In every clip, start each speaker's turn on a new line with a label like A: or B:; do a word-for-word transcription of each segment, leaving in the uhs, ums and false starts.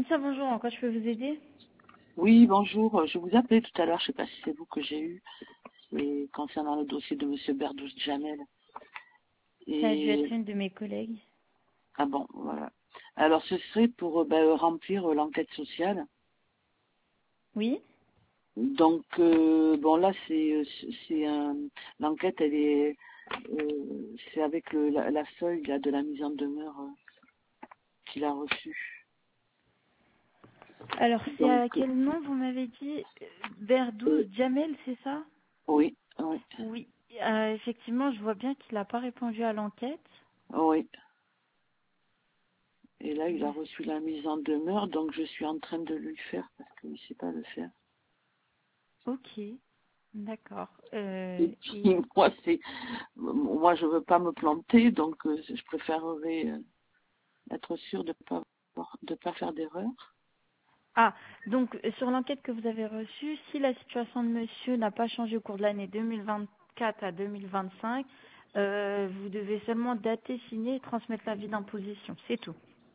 A: Anissa, bonjour, en quoi je peux vous aider?
B: Oui, bonjour. Je vous appelais tout à l'heure, je ne sais pas si c'est vous que j'ai eu, c'est concernant le dossier de Monsieur Berdous Jamel.
A: Ça a dû être
B: Et
A: une de mes collègues.
B: ah bon, voilà. Alors ce serait pour euh, ben, euh, remplir euh, l'enquête sociale.
A: Oui?
B: Donc euh, bon là c'est euh, c'est un l'enquête elle est euh, c'est avec le, la, la feuille là, de la mise en demeure euh, qu'il a reçue.
A: Alors, c'est
B: Donc
A: à quel nom vous m'avez dit?
B: euh,
A: Berdouze Jamel, c'est ça?
B: oui, oui,
A: Oui. Euh, effectivement, je vois bien qu'il n'a pas répondu à l'enquête.
B: oui. Et là il a reçu la mise en demeure, donc je suis en train de lui faire parce qu'il ne sait pas le faire.
A: Ok, d'accord. Euh,
B: Et puis,
A: et
B: moi, c'est, moi, je veux pas me planter, donc euh, je préférerais euh, être sûre de pas avoir- de pas faire d'erreur.
A: ah, donc euh, sur l'enquête que vous avez reçue, si la situation de monsieur n'a pas changé au cours de l'année deux mille vingt-quatre à deux mille vingt-cinq, euh, vous devez seulement dater, signer et transmettre l'avis d'imposition. C'est tout.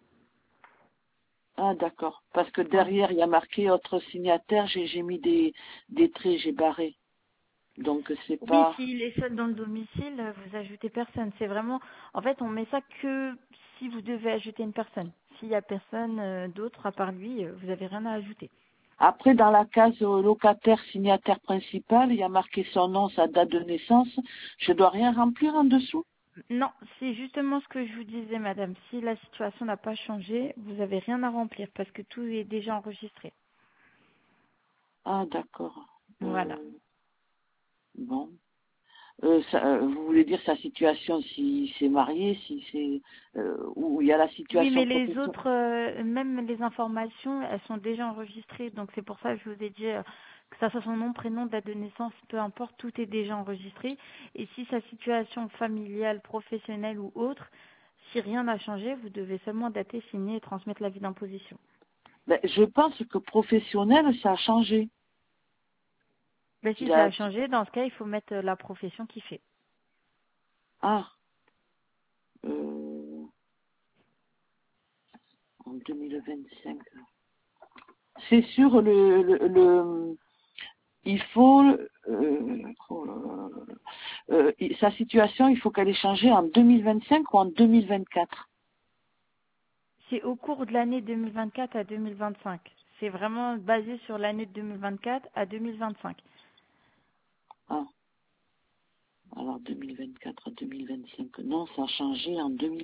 B: Ah, d'accord. Parce que
A: Voilà.
B: derrière, il y a marqué autre signataire, j'ai j'ai mis des, des traits, j'ai barré. Donc, c'est
A: Oui,
B: pas...
A: s'il est seul dans le domicile, euh, vous ajoutez personne. C'est vraiment, en fait, on met ça que si vous devez ajouter une personne. S'il y a personne euh, d'autre à part lui, euh, vous avez rien à ajouter.
B: Après, dans la case euh, locataire signataire principal, il y a marqué son nom, sa date de naissance. Je dois rien remplir en dessous?
A: Non, c'est justement ce que je vous disais, madame. Si la situation n'a pas changé, vous avez rien à remplir parce que tout est déjà enregistré.
B: Ah, d'accord.
A: Voilà.
B: Euh, bon. Euh, ça, euh, vous voulez dire sa situation, si c'est marié, si c'est euh, où il y a la
A: Oui,
B: situation
A: mais les
B: professionnelle.
A: autres, euh, même les informations, elles sont déjà enregistrées. Donc c'est pour ça que je vous ai dit euh, que ça soit son nom, prénom, date de naissance, peu importe, tout est déjà enregistré. Et si sa situation familiale, professionnelle ou autre, si rien n'a changé, vous devez seulement dater, signer et transmettre l'avis d'imposition.
B: Ben, je pense que professionnel, ça a changé.
A: Ben, si
B: Qu'il
A: ça
B: a
A: a changé, dans ce cas, il faut mettre euh, la profession qu'il fait.
B: ah euh, en deux mille vingt-cinq. C'est sûr le, le, le il faut euh, oh là là là là. Euh, il- sa situation, il faut qu'elle ait changé en deux mille vingt-cinq ou en deux mille vingt-quatre.
A: C'est au cours de l'année deux mille vingt-quatre à deux mille vingt-cinq. C'est vraiment basé sur l'année de deux mille vingt-quatre à deux mille vingt-cinq.
B: Ah, alors deux mille vingt-quatre à deux mille vingt-cinq. Non, ça a changé en deux mille.